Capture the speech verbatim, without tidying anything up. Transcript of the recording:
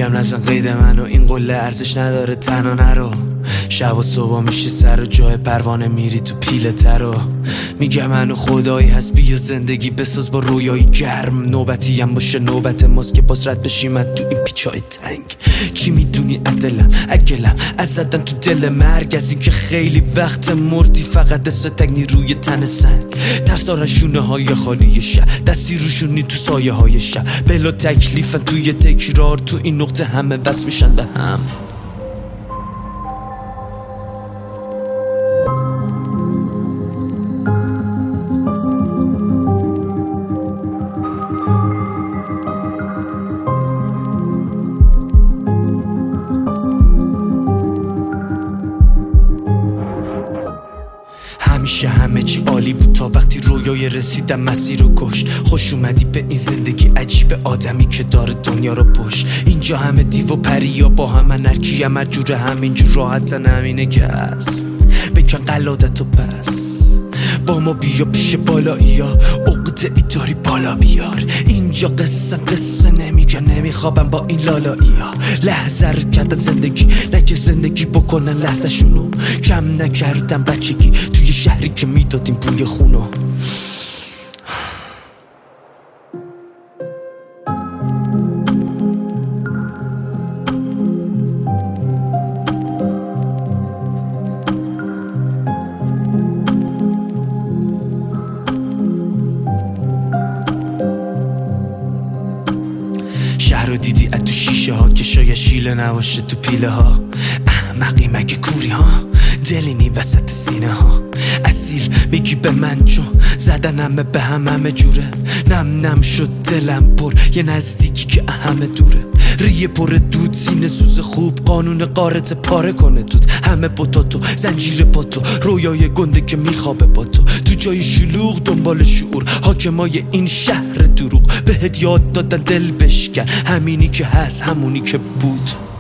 میگم نزن قید منو، این قله ارزش نداره تنها نرو. شب و صبح میشی سر و جای پروانه میری تو پیله ترو. میگم منو خدایی هست بیا زندگی بساز با رویایی گرم. نوبتی هم باشه نوبت ماست که باز رد بشیم تو این پیچای تنگ. کی میدونی عدلم اگلم از زدن تو دل مرگ، از این که خیلی وقت مردی فقط اسم تگنی روی تن سنگ. ترسارن شونه های خالی شهر، دستی روشونی تو سایه های شهر. بلا تکلیفن توی تکرار، تو این نقطه همه وصل میشن به هم. همیشه همه چی عالی بود تا وقتی رویای رسیدم مسیر رو کشت. خوش اومدی به این زندگی عجیب، آدمی که داره دنیا رو پشت. اینجا همه دیو و پریا با هم، انرژی هم جوره، همینجور راحتن، همینه که هست. بکن قلادتو پس با ما بیا پیش بالایی ها، عقده ای داری بالا بیار. اینجا قصه قصه نمیگن، نمیخوابم با این لالایی ها. لحظه رو کردن زندگی، نه که زندگی بکنن لحظه شونو. کم نکردم بچگی توی شهری که میدادیم بوی خونو. شهر رو دیدی از تو شیشه ها که شاید شیله نباشه تو پیله ها. احمقی مگه کوری ها، دلینی وسط سینه ها. اسیر میگی به من چون زدن همه به هم همه جوره. نم نم شد دلم پر یه نزدیکی که همه دوره. ریه پر دود سینه سوز خوب، قانون قارت پاره کنه دود. همه پتاتو زنجیر پاتو، رویای گنده که میخوابه با تو. تو جای شلوغ دنبال شعور، حاکمای این شهر دروغ. بهت یاد دادن دل بشکن، همینی که هست همونی که بود.